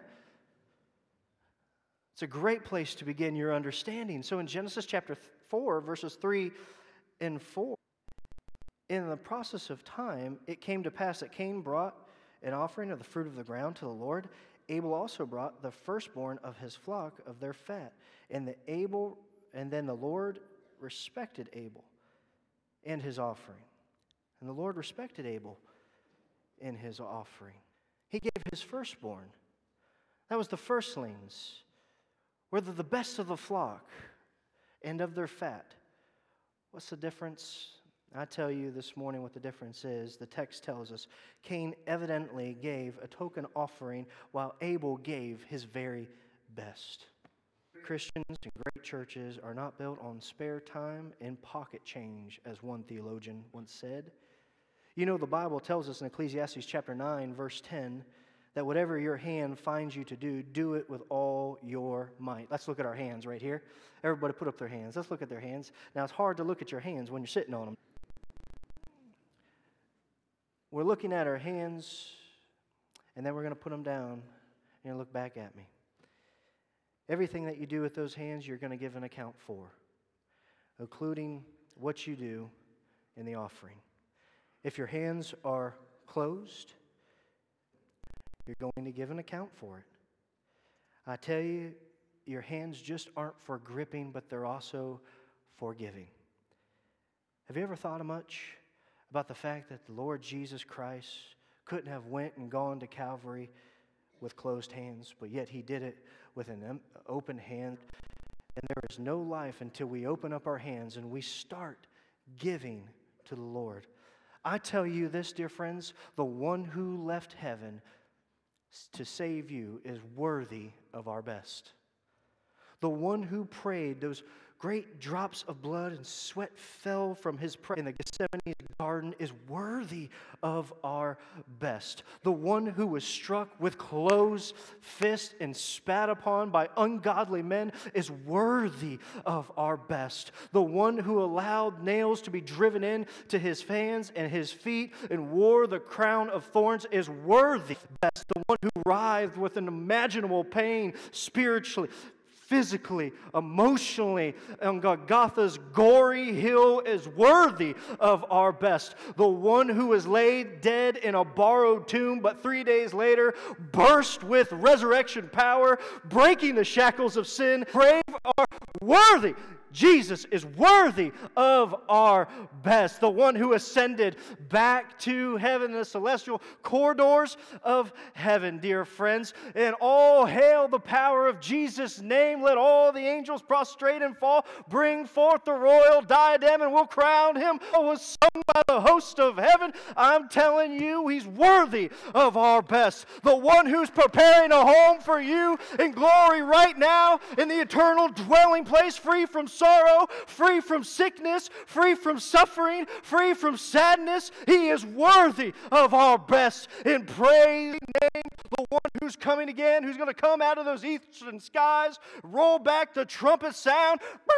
It's a great place to begin your understanding. So in Genesis chapter four, verses three and four, in the process of time, it came to pass that Cain brought an offering of the fruit of the ground to the Lord. Abel also brought the firstborn of his flock of their fat. And the Abel, and then the Lord respected Abel and his offering. And the Lord respected Abel in his offering. He gave his firstborn. That was the firstlings, whether the best of the flock and of their fat. What's the difference? I tell you this morning what the difference is. The text tells us Cain evidently gave a token offering while Abel gave his very best. Christians and great churches are not built on spare time and pocket change, as one theologian once said. You know, the Bible tells us in Ecclesiastes chapter nine, verse ten, that whatever your hand finds you to do, do it with all your might. Let's look at our hands right here. Everybody put up their hands. Let's look at their hands. Now, it's hard to look at your hands when you're sitting on them. We're looking at our hands, and then we're going to put them down, and look back at me. Everything that you do with those hands, you're going to give an account for, including what you do in the offering. If your hands are closed, you're going to give an account for it. I tell you, your hands just aren't for gripping, but they're also for giving. Have you ever thought much about the fact that the Lord Jesus Christ couldn't have went and gone to Calvary with closed hands, but yet He did it with an open hand? And there is no life until we open up our hands and we start giving to the Lord. I tell you this, dear friends, the one who left heaven to save you is worthy of our best. The one who prayed those great drops of blood and sweat fell from his prey in the Gethsemane garden is worthy of our best. The one who was struck with closed fist and spat upon by ungodly men is worthy of our best. The one who allowed nails to be driven in to his hands and his feet and wore the crown of thorns is worthy of our best. The one who writhed with an imaginable pain spiritually, physically, emotionally, on Golgotha's gory hill is worthy of our best. The one who was laid dead in a borrowed tomb, but three days later burst with resurrection power, breaking the shackles of sin, grave are worthy. Jesus is worthy of our best. The one who ascended back to heaven, the celestial corridors of heaven, dear friends. And all hail the power of Jesus' name. Let all the angels prostrate and fall. Bring forth the royal diadem and we'll crown him. Oh, was sung by the host of heaven. I'm telling you, he's worthy of our best. The one who's preparing a home for you in glory right now in the eternal dwelling place, free from sorrow, free from sickness, free from suffering, free from sadness. He is worthy of our best. In praise name, the one who's coming again, who's going to come out of those eastern skies, roll back the trumpet sound.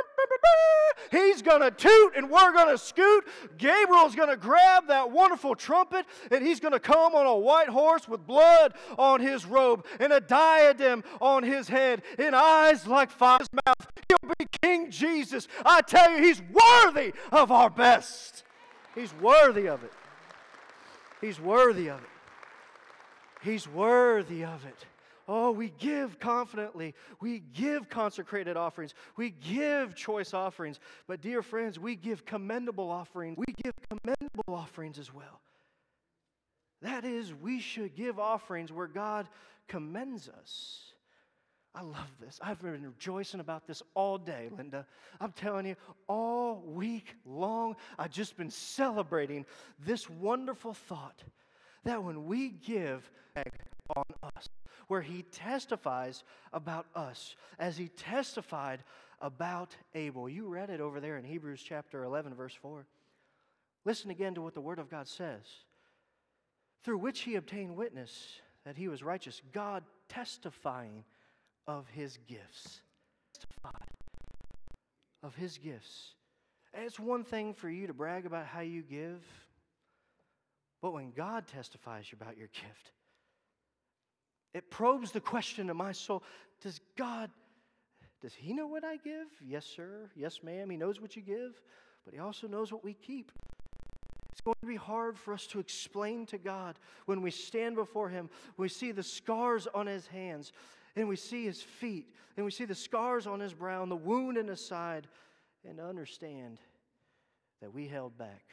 He's going to toot and we're going to scoot. Gabriel's going to grab that wonderful trumpet and he's going to come on a white horse with blood on his robe and a diadem on his head and eyes like fire's mouth. He'll be King Jesus. I tell you, he's worthy of our best. He's worthy of it. He's worthy of it. He's worthy of it. Oh, we give confidently. We give consecrated offerings. We give choice offerings. But dear friends, we give commendable offerings. We give commendable offerings as well. That is, we should give offerings where God commends us. I love this. I've been rejoicing about this all day, Linda. I'm telling you, all week long, I've just been celebrating this wonderful thought that when we give on us, where he testifies about us, as he testified about Abel. You read it over there in Hebrews chapter eleven, verse four. Listen again to what the Word of God says. Through which he obtained witness that he was righteous, God testifying of his gifts. Testified of his gifts. It's one thing for you to brag about how you give, but when God testifies about your gift, it probes the question in my soul, does God, does he know what I give? Yes, sir. Yes, ma'am. He knows what you give, but he also knows what we keep. It's going to be hard for us to explain to God when we stand before him. We see the scars on his hands, and we see his feet, and we see the scars on his brow, and the wound in his side, and to understand that we held back.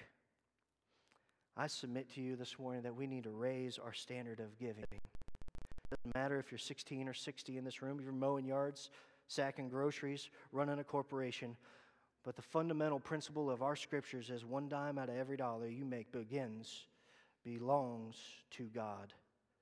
I submit to you this morning that we need to raise our standard of giving. It doesn't matter if you're sixteen or sixty in this room, if you're mowing yards, sacking groceries, running a corporation. But the fundamental principle of our scriptures is one dime out of every dollar you make begins, belongs to God.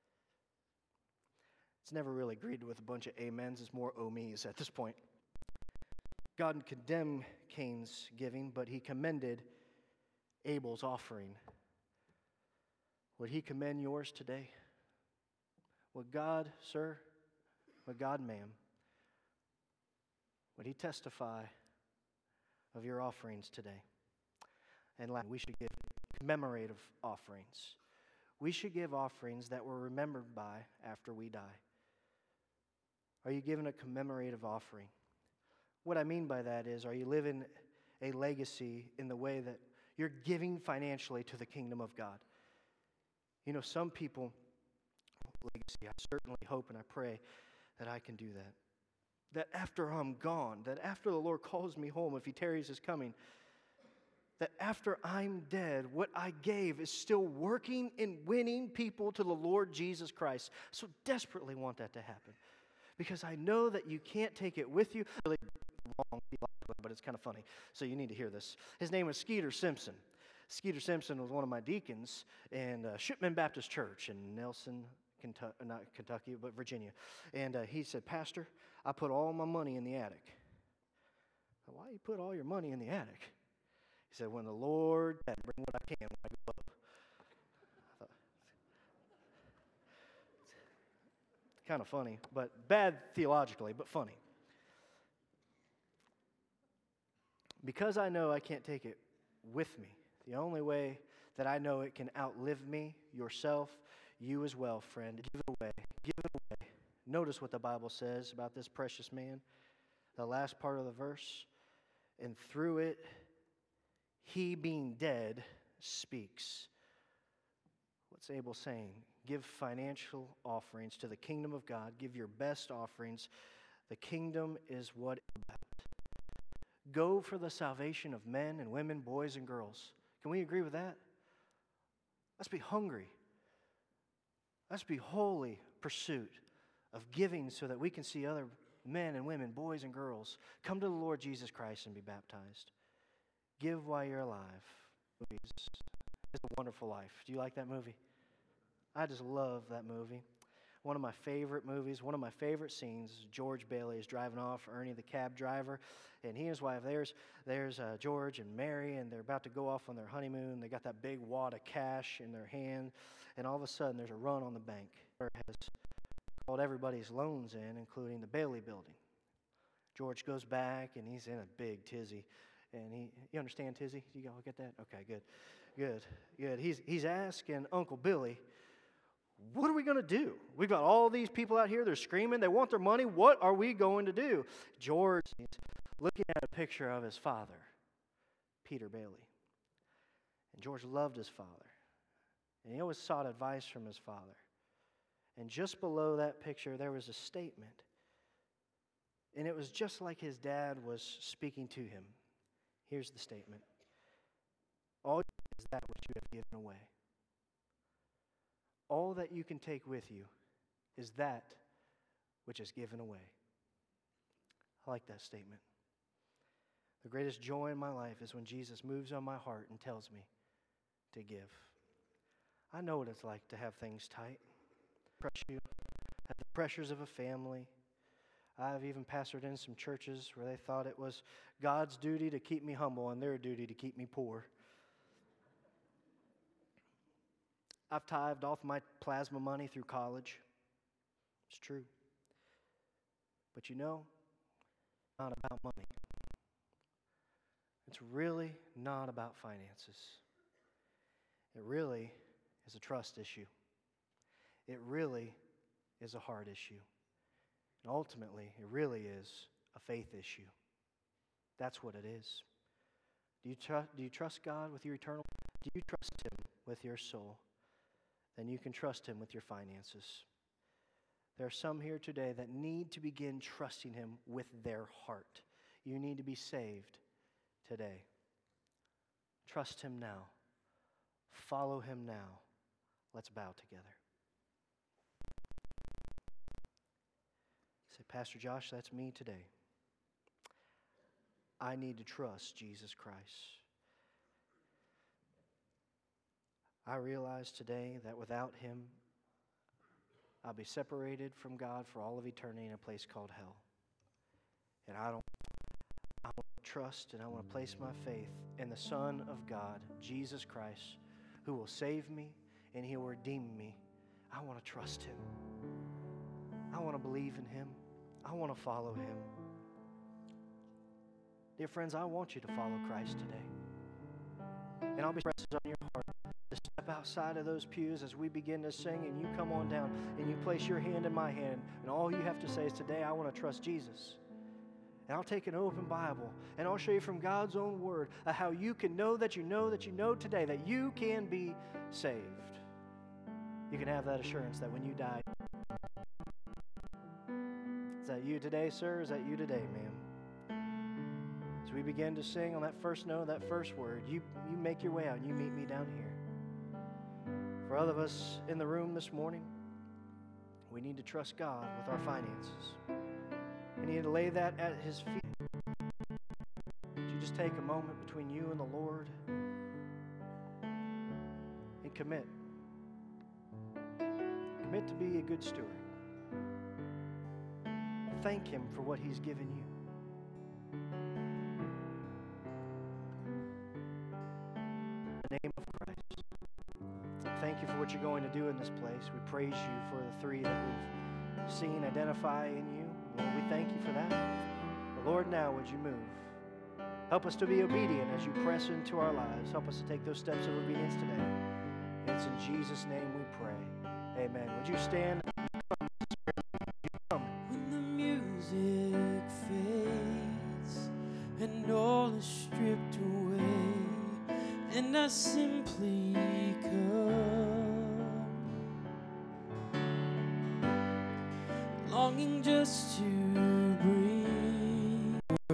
It's never really greeted with a bunch of amens. It's more oh me's at this point. God condemned Cain's giving, but he commended Abel's offering. Would he commend yours today? Would God, sir, would God, ma'am, would he testify of your offerings today? And last, we should give commemorative offerings. We should give offerings that we're remembered by after we die. Are you giving a commemorative offering? What I mean by that is, are you living a legacy in the way that you're giving financially to the kingdom of God? You know, some people, legacy, I certainly hope and I pray that I can do that. That after I'm gone, that after the Lord calls me home, if he tarries his coming, that after I'm dead, what I gave is still working and winning people to the Lord Jesus Christ. So desperately want that to happen. Because I know that you can't take it with you. Really wrong, but it's kind of funny. So you need to hear this. His name was Skeeter Simpson. Skeeter Simpson was one of my deacons in uh, Shipman Baptist Church in Nelson, Kentucky, not Kentucky, but Virginia. And uh, he said, Pastor, I put all my money in the attic. said, why you put all your money in the attic? He said, when the Lord said, bring what I can when I go up. I thought, it's kind of funny, but bad theologically, but funny. Because I know I can't take it with me, the only way that I know it can outlive me, yourself, you as well, friend, give it away. Give it away. Notice what the Bible says about this precious man. The last part of the verse. And through it, he being dead speaks. What's Abel saying? Give financial offerings to the kingdom of God. Give your best offerings. The kingdom is what it's about. Go for the salvation of men and women, boys and girls. Can we agree with that? Let's be hungry. Let's be holy pursuit of giving so that we can see other men and women, boys and girls, come to the Lord Jesus Christ and be baptized. Give while you're alive. Movies. It's a Wonderful Life. Do you like that movie? I just love that movie. One of my favorite movies, one of my favorite scenes, George Bailey is driving off, Ernie the cab driver, and he and his wife, there's, there's uh, George and Mary, and they're about to go off on their honeymoon. They got that big wad of cash in their hand, and all of a sudden there's a run on the bank. It has called everybody's loans in, including the Bailey building. George goes back, and he's in a big tizzy. And he, you understand tizzy? Do you all get that? Okay, good, good, good. He's, he's asking Uncle Billy, what are we going to do? We've got all these people out here. They're screaming. They want their money. What are we going to do? George is looking at a picture of his father, Peter Bailey. And George loved his father. And he always sought advice from his father. And just below that picture, there was a statement. And it was just like his dad was speaking to him. Here's the statement. All is that which you have given away. All that you can take with you is that which is given away. I like that statement. The greatest joy in my life is when Jesus moves on my heart and tells me to give. I know what it's like to have things tight. Crush you, have the pressures of a family. I've even pastored in some churches where they thought it was God's duty to keep me humble and their duty to keep me poor. I've tithed off my plasma money through college. It's true. But you know, it's not about money. It's really not about finances. It really is a trust issue. It really is a heart issue. And ultimately, it really is a faith issue. That's what it is. Do you, tr- do you trust God with your eternal? Do you trust Him with your soul? Then you can trust Him with your finances. There are some here today that need to begin trusting Him with their heart. You need to be saved today. Trust Him now. Follow Him now. Let's bow together. Say, Pastor Josh, that's me today. I need to trust Jesus Christ. I realize today that without Him, I'll be separated from God for all of eternity in a place called hell. And I don't I want to trust and I want to place my faith in the Son of God, Jesus Christ, who will save me and He will redeem me. I want to trust Him. I want to believe in Him. I want to follow Him. Dear friends, I want you to follow Christ today. And I'll be pressing on your heart to step outside of those pews as we begin to sing, and you come on down and you place your hand in my hand, and all you have to say is, today I want to trust Jesus. And I'll take an open Bible and I'll show you from God's own word how you can know that you know that you know today that you can be saved. You can have that assurance that when you die. Is that you today, sir? Is that you today, ma'am? As we begin to sing on that first note, that first word, you, you make your way out and you meet me down here. For other of us in the room this morning, we need to trust God with our finances. We need to lay that at His feet. Would you just take a moment between you and the Lord and commit? Commit to be a good steward. Thank Him for what He's given you. to do in this place. We praise you for the three that we've seen identify in you. Lord, we thank you for that. But Lord, now would you move? Help us to be obedient as you press into our lives. Help us to take those steps of obedience today. It's in Jesus' name we pray. Amen. Would you stand? When the music fades and all is stripped away, and I simply come, longing just to bring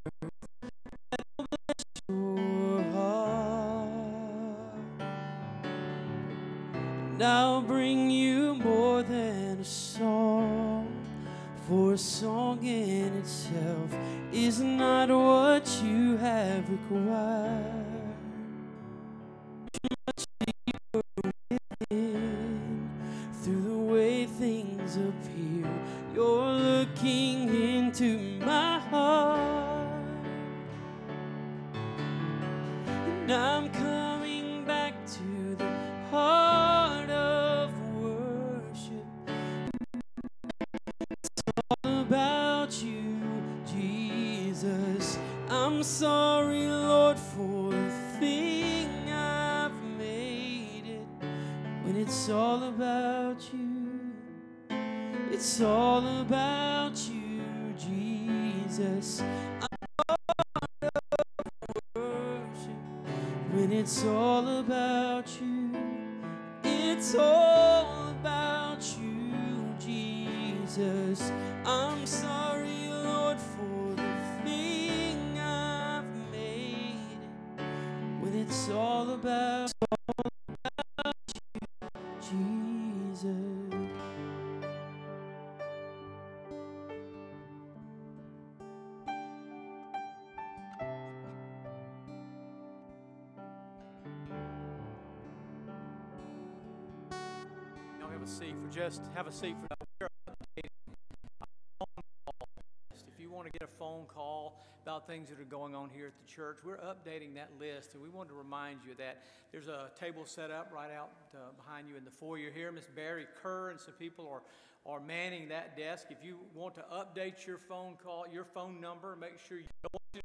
your heart, and I'll bring you more than a song. For a song in itself is not what you have required. Much deeper within, through the way things appear, you're looking into my heart. And I'm coming back to the heart of worship. About you, Jesus. I'm sorry, Lord, for the thing I've made it. When it's all about you, it's all about you, Jesus. I'm part of worship. When it's all about you, it's all about you, Jesus. I'm sorry, Lord, for the thing I've made it. When it's all about, all about you, Jesus. Y'all have a seat for just have a seat for. If you want to get a phone call about things that are going on here at the church, we're updating that list, and we wanted to remind you that there's a table set up right out uh, behind you in the foyer here. Miss Barry Kerr and some people are, are manning that desk. If you want to update your phone call, your phone number, make sure you don't want to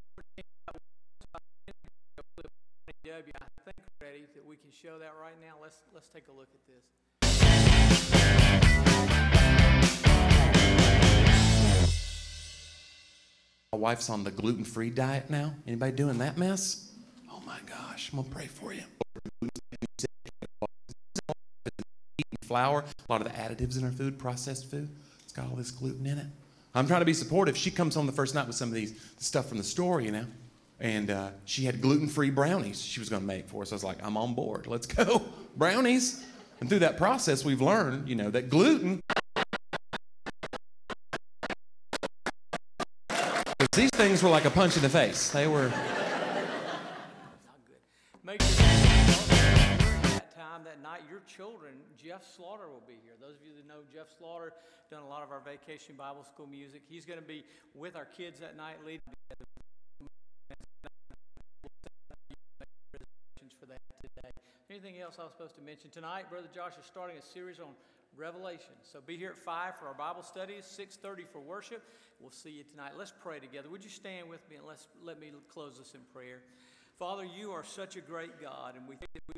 I think we're ready that we can show that right now. Let's let's take a look at this. My wife's on the gluten-free diet now. Anybody doing that mess? Oh my gosh, I'm gonna pray for you. Flour, a lot of the additives in our food, processed food, it's got all this gluten in it. I'm trying to be supportive. She comes home the first night with some of these the stuff from the store, you know, and uh, she had gluten-free brownies she was gonna make for us. I was like, I'm on board. Let's go, brownies. And through that process, we've learned, you know, that gluten. These things were like a punch in the face. They were. Not good. Make sure during that time, that night, your children, Jeff Slaughter will be here. Those of you that know Jeff Slaughter, done a lot of our Vacation Bible School music. He's going to be with our kids that night, leading for that today. Anything else I was supposed to mention tonight? Brother Josh is starting a series on Revelation. So be here at five for our Bible studies, six thirty for worship. We'll see you tonight. Let's pray together. Would you stand with me and let's let me close this in prayer. Father, you are such a great God, and we think that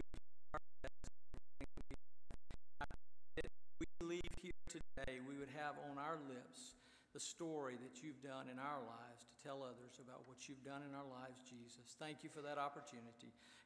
we leave here today, we would have on our lips the story that you've done in our lives to tell others about what you've done in our lives, Jesus. Thank you for that opportunity.